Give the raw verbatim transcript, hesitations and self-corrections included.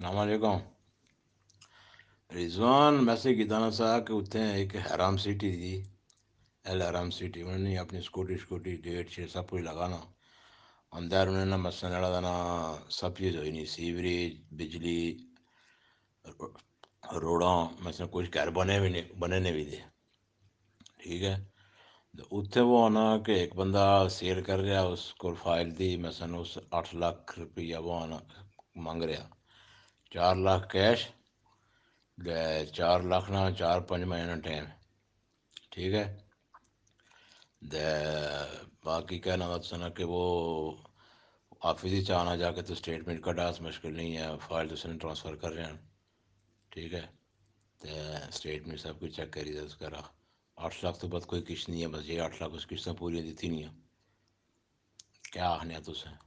सलामकुम रिजवान मैसेज कीता ना सा कि उत्थे एक हराम सिटी थी। एल हराम सिटी उन्होंने अपनी स्कूटी स्कूटी डेट शेट सब कुछ लगाना अंदर उन्हें ना मसन वाला ना सब चीज़ होई नहीं सीवरेज बिजली रोड़ा मसन कुछ घर बने भी नहीं बनने भी थे। ठीक है। तो उत्थे वो आना कि एक बंदा सेल कर रहा उसको फाइल दी मसन उस अठ लाख रुपया वो आना मांग रहा चार लाख कैश दे चार लाख ना चार पाँच महीना टाइम। ठीक है। दे बाकी कहना था तुसें कि वो ऑफिस ही आना जाके तो स्टेटमेंट कटा मुश्किल नहीं है फाइल तुसें ट्रांसफ़र कर रहे हैं। ठीक है। तो स्टेटमेंट सब कुछ चेक करी उस करा अठ लाख तो बस कोई किश नहीं है बस ये अठ लाख उस किश्तें पूरी दी नहीं है क्या आखने तुसें